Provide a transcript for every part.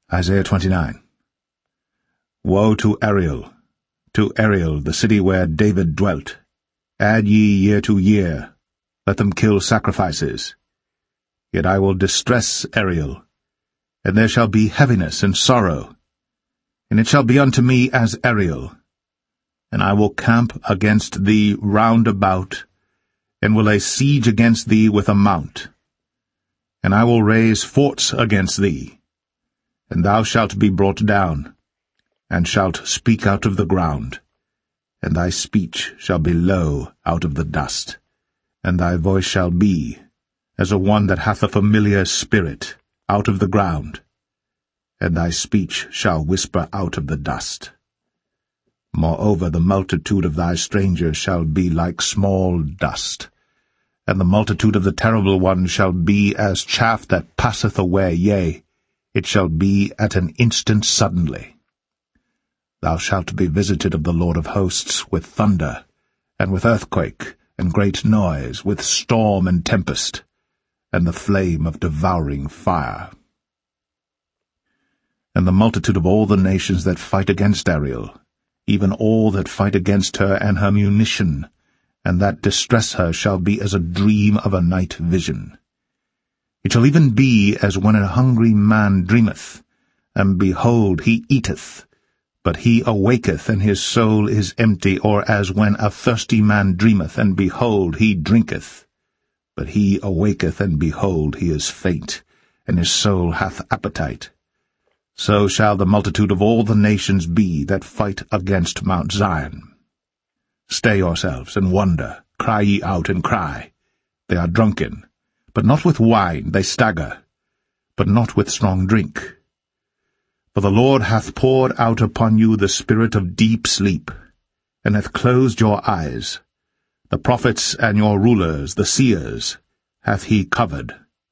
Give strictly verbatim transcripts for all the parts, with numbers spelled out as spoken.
Isaiah twenty-nine. Woe to Ariel, to Ariel, the city where David dwelt! Add ye year to year, let them kill sacrifices. Yet I will distress Ariel, and there shall be heaviness and sorrow, and it shall be unto me as Ariel. And I will camp against thee round about, and will lay siege against thee with a mount. And I will raise forts against thee, and thou shalt be brought down, and shalt speak out of the ground, and thy speech shall be low out of the dust, and thy voice shall be as a one that hath a familiar spirit out of the ground, and thy speech shall whisper out of the dust. Moreover, the multitude of thy strangers shall be like small dust, and the multitude of the terrible ones shall be as chaff that passeth away, yea, it shall be at an instant suddenly. Thou shalt be visited of the Lord of hosts with thunder, and with earthquake, and great noise, with storm and tempest, and the flame of devouring fire. And the multitude of all the nations that fight against Ariel, even all that fight against her and her munition, and that distress her, shall be as a dream of a night vision. It shall even be as when a hungry man dreameth, and behold, he eateth, but he awaketh, and his soul is empty, or as when a thirsty man dreameth, and behold, he drinketh, but he awaketh, and behold, he is faint, and his soul hath appetite. So shall the multitude of all the nations be that fight against Mount Zion. Stay yourselves, and wonder, cry ye out, and cry. They are drunken, but not with wine, they stagger, but not with strong drink. For the Lord hath poured out upon you the spirit of deep sleep, and hath closed your eyes. The prophets and your rulers, the seers, hath he covered.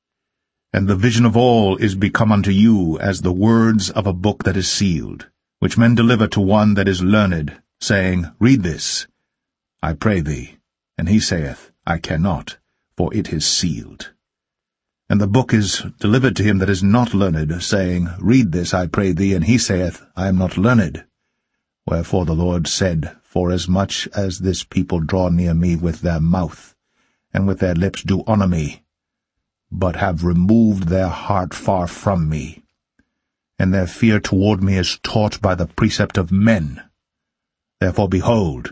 And the vision of all is become unto you as the words of a book that is sealed, which men deliver to one that is learned, saying, Read this, I pray thee. And he saith, I cannot, for it is sealed. And the book is delivered to him that is not learned, saying, Read this, I pray thee. And he saith, I am not learned. Wherefore the Lord said, Forasmuch as this people draw near me with their mouth, and with their lips do honour me, but have removed their heart far from me, and their fear toward me is taught by the precept of men. Therefore, behold,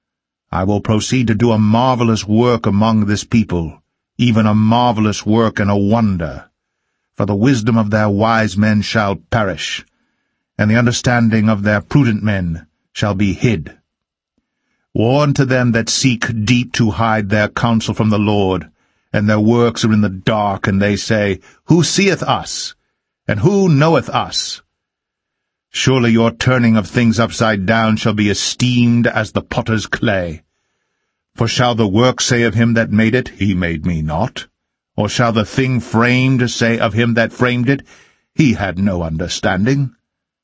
I will proceed to do a marvelous work among this people, even a marvelous work and a wonder. For the wisdom of their wise men shall perish, and the understanding of their prudent men shall be hid. Woe unto them that seek deep to hide their counsel from the Lord, and their works are in the dark, and they say, Who seeth us? And who knoweth us? Surely your turning of things upside down shall be esteemed as the potter's clay. For shall the work say of him that made it, He made me not? Or shall the thing framed say of him that framed it, He had no understanding?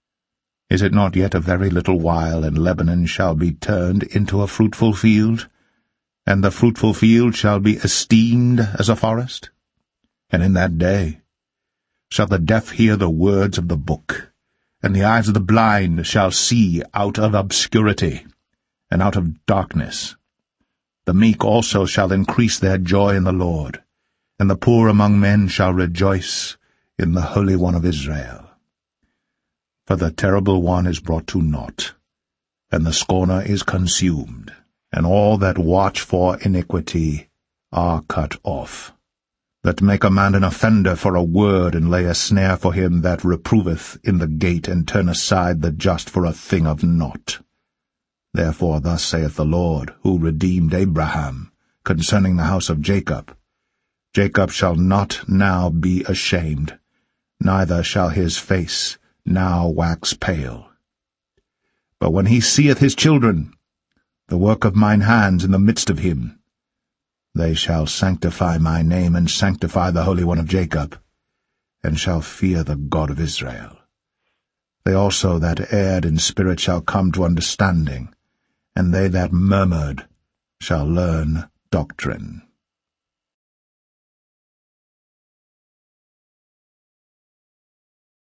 Is it not yet a very little while, and Lebanon shall be turned into a fruitful field, and the fruitful field shall be esteemed as a forest? And in that day shall the deaf hear the words of the book, and the eyes of the blind shall see out of obscurity, and out of darkness. The meek also shall increase their joy in the Lord, and the poor among men shall rejoice in the Holy One of Israel. For the terrible one is brought to naught, and the scorner is consumed, and all that watch for iniquity are cut off, that make a man an offender for a word, and lay a snare for him that reproveth in the gate, and turn aside the just for a thing of naught. Therefore thus saith the Lord, who redeemed Abraham, concerning the house of Jacob, Jacob shall not now be ashamed, neither shall his face now wax pale. But when he seeth his children, the work of mine hands in the midst of him, they shall sanctify my name, and sanctify the Holy One of Jacob, and shall fear the God of Israel. They also that erred in spirit shall come to understanding, and they that murmured shall learn doctrine.